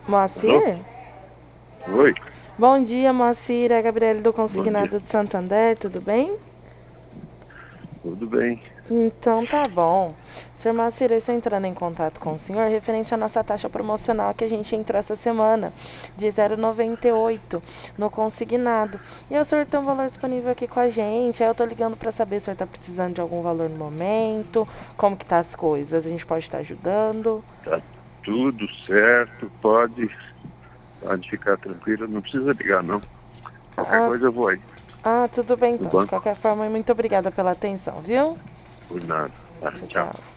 Alô? Moacir? Oi, Bom dia, Moacir. É a Gabriele do bom dia. Consignado de Santander, tudo bem? Tudo bem? Então tá bom. Sr. Moacir, eu estou entrando em contato com o senhor referente à nossa taxa promocional que a gente entrou essa semana, de 0,98 no consignado. E o senhor tem um valor disponível aqui com a gente, aí eu tô ligando para saber se o senhor tá precisando de algum valor no momento, como que tá as coisas, a gente pode estar ajudando. Tá tudo certo, pode ficar tranquilo, não precisa ligar não. Qualquer Ah, coisa eu vou aí tudo bem no então. De banco, qualquer forma, muito obrigada pela atenção, viu? por nada. Tá, Tchau, tchau. tchau.